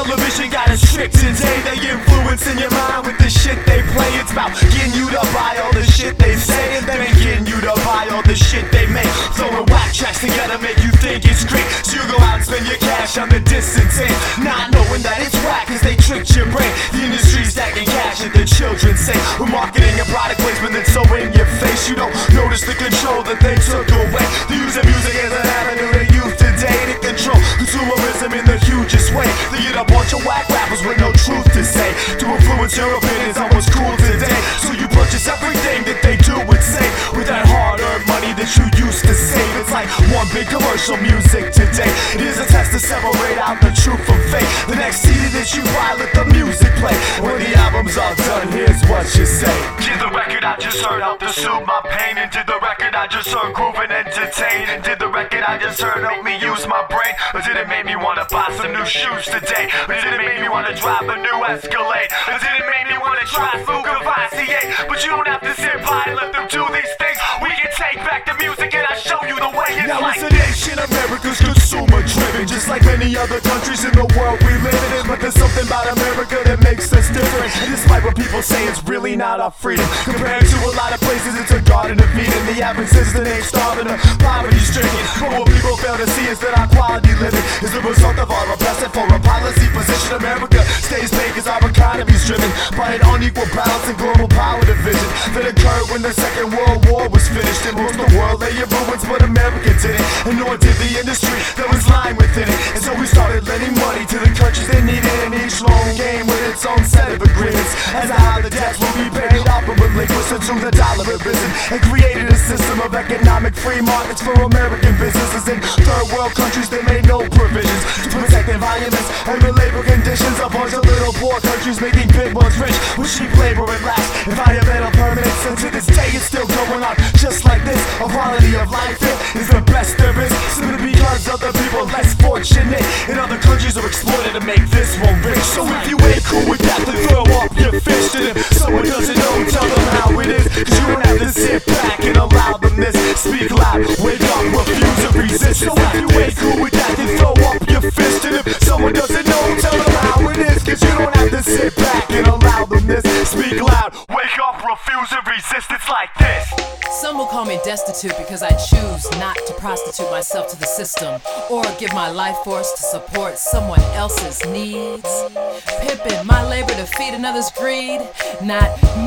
television got us tricked today. They influencing your mind with the shit they play. It's about getting you to buy all the shit they say, and then getting you to buy all the shit they make. Throwing whack tracks together make you think it's great, so you go out and spend your cash on the distant tape, not knowing that it's whack cause they tricked your brain. The industry's stacking cash at the children's sake, with marketing and product placement that's so in your face. You don't notice the control that they took away. They're using music as an avenue to youth today to control consumerism in the hugest way. They get a bunch of whack rappers with no truth to say, to influence your opinions on what's cool today. So you purchase everything that they do and say with that hard-earned money that you used to save. It's like one big commercial music today. It is a test to separate out the truth from fake. The next CD that you buy, let the music play. When the album's all done, here's what you say. Did the record I just heard help to soothe my pain? And did the record I just heard groove and entertain? And did the record I just heard help me use my brain? Or did it make me wanna buy some new shoes today? Or did it make me wanna drive a new Escalade? Or did it make me wanna try Fugavassier? But you don't have to sit by and let them do these things. We can take back the music and I'll show you the way it's now like. Now it's a nation, America's consumer driven, just like many other countries in the world we live in. But there's something about America that makes us different. And despite what people say, it's really not our freedom. Compared to a lot of places, it's a garden of Eden. The average citizen ain't starving or poverty stricken. But what people fail to see is that our quality living is the result of our oppressive foreign policy position. America stays paid cause our economy's driven by an unequal balance and global power division that occurred when the Second World War was finished. And most of the world lay in ruins, but America didn't, and nor did the industry that was lying within it. And so we started lending money to the countries that needed it, and each loan came with its own set of agreements as to how the debts will be paid off and relinquished until the dollar had risen, and created a system of economic free markets for American businesses. In third world countries they made no provisions to protect environments and the labor conditions. A bunch of little poor countries making big ones rich with cheap labor and lax environmental permits, and to this day it's still going on just like this. A quality of life here is the best there is, simply because other people less fortunate in other countries are exploited to make this one rich. So if you ain't cool with that, then throw up your fist, and if someone doesn't know, tell them how it is, cause you don't have to sit back and allow them this. Speak loud, wake up, refuse to resist. So if you ain't cool with that, then throw up your fist, and if someone doesn't know, tell them how it is, cause you don't have to sit back and allow them this. Speak loud, wake up, refuse to resist. It's like this. Some will call me destitute because I choose not to prostitute myself to the system or give my life force to support someone else's needs. Pimping my labor to feed another's greed, not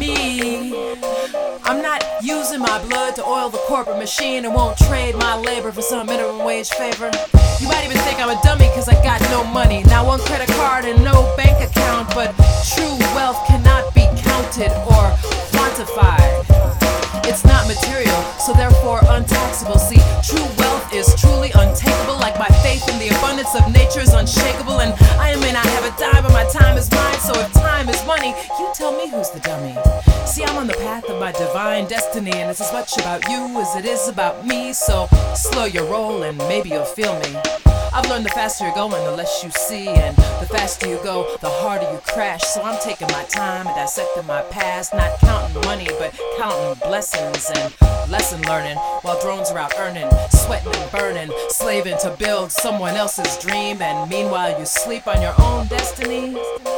me. I'm not using my blood to oil the corporate machine and won't trade my labor for some minimum wage favor. You might even think I'm a dummy cause I got no money, not one credit card and no bank account, but true wealth cannot be counted or quantified. It's not material, so therefore untaxable. See, true wealth is truly untakeable, like my faith in the abundance of nature is unshakable. And I may not have a dime, but my time is mine. So if time is money, you tell me who's the dummy. See, I'm on the path of my divine destiny, and it's as much about you as it is about me. So slow your roll and maybe you'll feel me. I've learned the faster you're going, the less you see, and the faster you go, the harder you crash. So I'm taking my time and dissecting my past, not counting money, but counting blessings and lesson learning, while drones are out earning, sweating and burning, slaving to build someone else's dream, and meanwhile you sleep on your own destiny.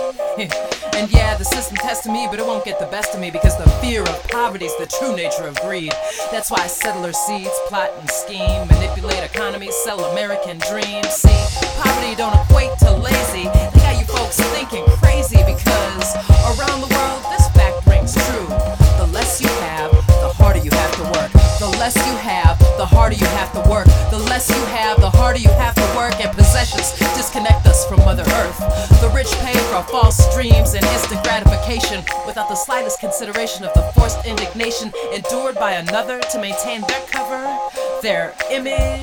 And yeah, the system tested me, but it won't get the best of me, because the fear of poverty's the true nature of greed. That's why settler seeds plot and scheme, manipulate economies, sell American dreams. See, poverty don't equate to lazy. They got you folks thinking crazy, because around the world this fact rings true. The less you have, the harder you have to work. The less you have, the harder you have to work. The less you have, the harder you have to work. And possessions disconnect us from Mother Earth. The rich pay for false dreams and instant gratification without the slightest consideration of the forced indignation endured by another to maintain their cover, their image.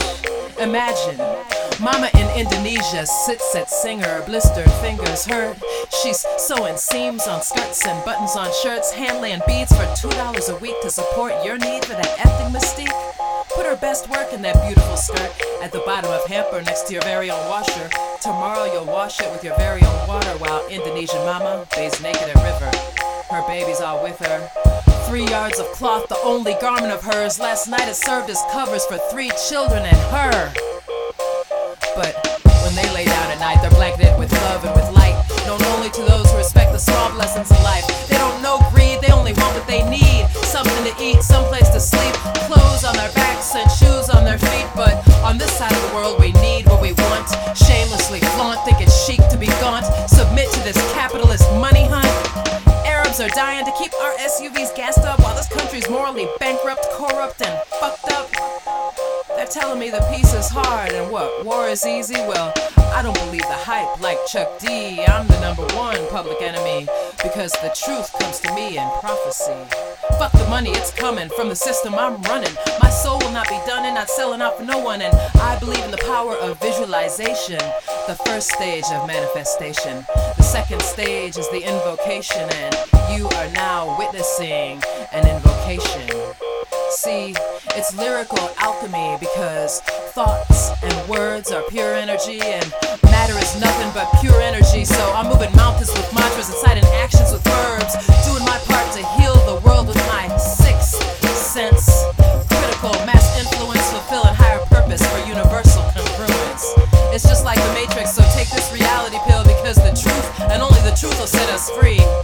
Imagine Mama in Indonesia sits at singer, blistered fingers hurt. She's sewing seams on skirts and buttons on shirts, hand-laying beads for $2 a week to support your need for that ethnic mystique. Put her best work in that beautiful skirt at the bottom of hamper next to your very own washer. Tomorrow you'll wash it with your very own water while Indonesian mama bathes naked at river. Her baby's all with her. 3 yards of cloth, the only garment of hers. Last night it served as covers for 3 children and her. But when they lay down at night, their blankets magnet with love and with light, known only to those who respect the small blessings in life. They don't know greed, they only want what they need. Something to eat, someplace to sleep, clothes on their backs and shoes on their feet. But on this side of the world we need what we want. Shamelessly flaunt, think it's chic to be gaunt. Submit to this capitalist money hunt. Arabs are dying to keep our SUVs gassed up while this country's morally bankrupt, corrupt, and fucked up. They're telling me the peace is hard and what, war is easy? Well, I don't believe the hype like Chuck D. I'm the #1 public enemy because the truth comes to me in prophecy. Fuck the money, it's coming from the system I'm running. My soul will not be done and not selling out for no one. And I believe in the power of visualization. The first stage of manifestation. The second stage is the invocation, and you are now witnessing an invocation. See, it's lyrical alchemy because thoughts and words are pure energy and matter is nothing but pure energy. So I'm moving mountains with mantras, inciting actions with verbs, doing my part to heal the world with my sixth sense. Critical mass influence, fulfilling higher purpose for universal congruence. It's just like the Matrix, so take this reality pill because the truth and only the truth will set us free.